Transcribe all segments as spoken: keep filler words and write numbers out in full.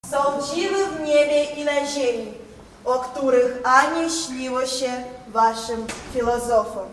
Są dziwy w niebie i na ziemi, o których ani śniło się waszym filozofom.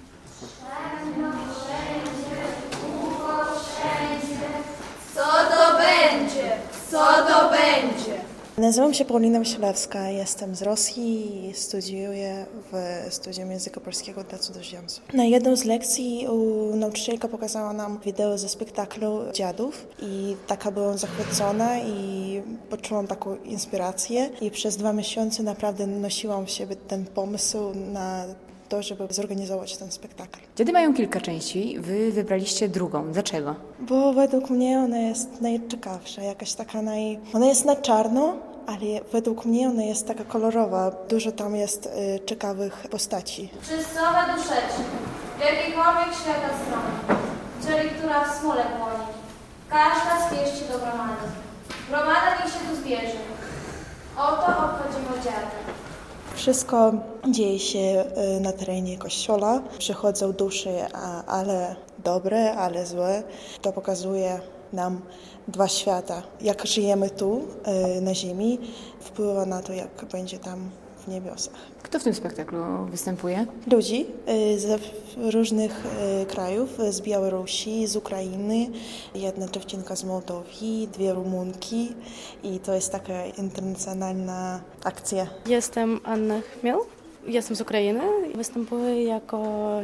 Co to będzie? Co to będzie? Nazywam się Paulina Wasilewska, jestem z Rosji i studiuję w Studium Języka Polskiego dla Cudzoziemców. Na jedną z lekcji nauczycielka pokazała nam wideo ze spektaklu Dziadów i taka byłam zachwycona i poczułam taką inspirację i przez dwa miesiące naprawdę nosiłam w siebie ten pomysł na to, żeby zorganizować ten spektakl. Dziady mają kilka części, wy wybraliście drugą. Dlaczego? Bo według mnie ona jest najciekawsza, jakaś taka naj... Ona jest na czarno, ale według mnie ona jest taka kolorowa. Dużo tam jest y, ciekawych postaci. Czystowe duszeczki, w jakiejkolwiek świata stronie, czyli która w smole płonie. Każda spieści do gromady. Gromada niech się tu zbierze. Oto obchodzimy dziady. Wszystko dzieje się na terenie kościoła. Przychodzą dusze, ale dobre, ale złe. To pokazuje nam dwa świata. Jak żyjemy tu, na ziemi, wpływa na to, jak będzie tam w niebiosach. Kto w tym spektaklu występuje? Ludzi z różnych krajów, z Białorusi, z Ukrainy, jedna dziewczynka z Mołdawii, dwie Rumunki i to jest taka internacjonalna akcja. Jestem Anna Chmiel, jestem z Ukrainy. Występuję jako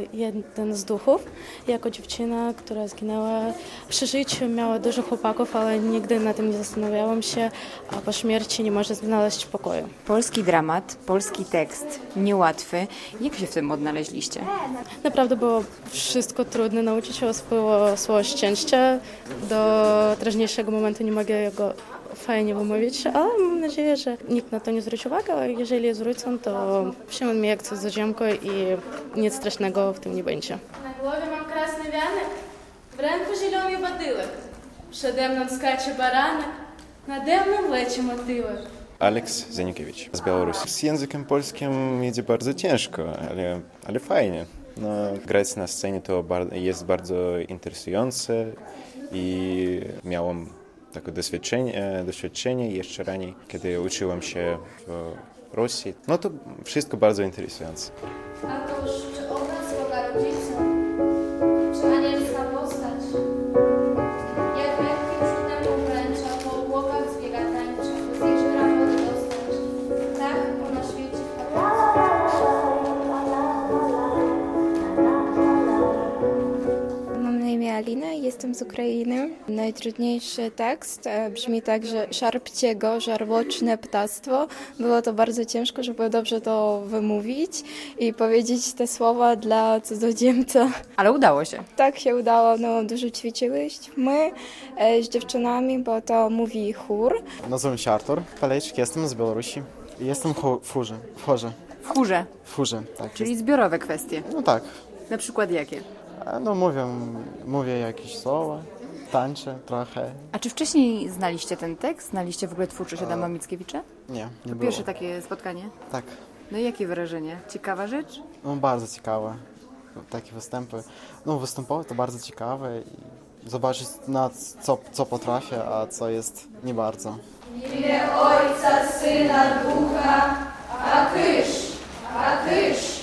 jeden z duchów, jako dziewczyna, która zginęła. Przy życiu miała dużo chłopaków, ale nigdy na tym nie zastanawiałam się, a po śmierci nie może znaleźć pokoju. Polski dramat, polski tekst, niełatwy. Jak się w tym odnaleźliście? Naprawdę było wszystko trudne. Nauczyć się swojego słowa szczęścia. Do teraźniejszego momentu nie mogę go fajnie wymówić, ale mam nadzieję, że nikt na to nie zwróci uwagi, a jeżeli zwrócą, to przyjmą mnie jak cudzoziemkę i nic strasznego w tym nie będzie. Na głowie mam krasny wianek, w ręku zielony badyłek. Przede mną skacze baranek, nade mną leci motyłek. Aleks Zanikiewicz z Białorusi. Z językiem polskim jedzie bardzo ciężko, ale, ale fajnie. No, grać na scenie to jest bardzo interesujące i miałam takie doświadczenie, doświadczenie jeszcze raniej, kiedy uczyłam się w Rosji. No to wszystko bardzo interesujące. A toż, czy obraz Boga rodzica, czy anielska postać, jak lekkim rzutem obręcza, po obłokach zbiega tańczy, by z jeziora wody dostać. Tak ona świeci w Mam na imię Alina, jestem z Ukrainy. Najtrudniejszy tekst brzmi tak, że szarpcie go, żarłoczne ptactwo. Było to bardzo ciężko, żeby dobrze to wymówić i powiedzieć te słowa dla cudzoziemca. Ale udało się. Tak się udało, no dużo ćwiczyłyśmy z dziewczynami, bo to mówi chór. Nazywam się Artur Paleczki, jestem z Białorusi. Jestem w chórze. W chórze. W chórze. W chórze, tak. Czyli jest. zbiorowe kwestie. No tak. Na przykład jakie? No mówię, mówię jakieś słowa, tańczę trochę. A czy wcześniej znaliście ten tekst? Znaliście w ogóle twórczość Adama Mickiewicza? Nie, nie To było. pierwsze takie spotkanie? Tak. No i jakie wrażenie? Ciekawa rzecz? No bardzo ciekawe. Takie występy. No występowe to bardzo ciekawe i zobaczyć na co, co potrafię, a co jest nie bardzo. W imię Ojca, Syna, Ducha, a Tyż, a Tyż.